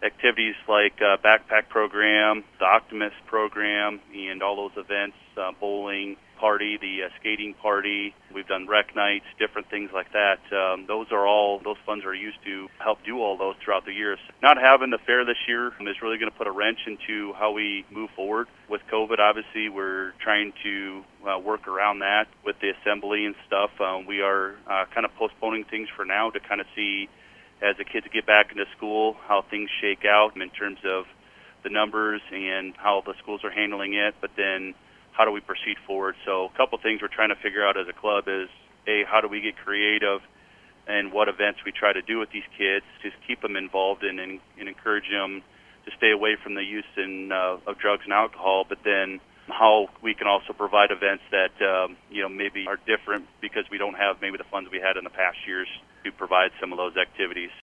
activities like backpack program, the Optimist program, and all those events, bowling party, the skating party. We've done rec nights, different things like that. Those funds are used to help do all those throughout the years. Not having the fair this year is really going to put a wrench into how we move forward. With COVID, obviously, we're trying to work around that with the assembly and stuff. We are kind of postponing things for now to kind of see, as the kids get back into school, how things shake out in terms of the numbers and how the schools are handling it, but then how do we proceed forward? So a couple things we're trying to figure out as a club is, A, how do we get creative and what events we try to do with these kids to keep them involved and encourage them to stay away from the use of drugs and alcohol, but then how we can also provide events that maybe are different because we don't have maybe the funds we had in the past years to provide some of those activities.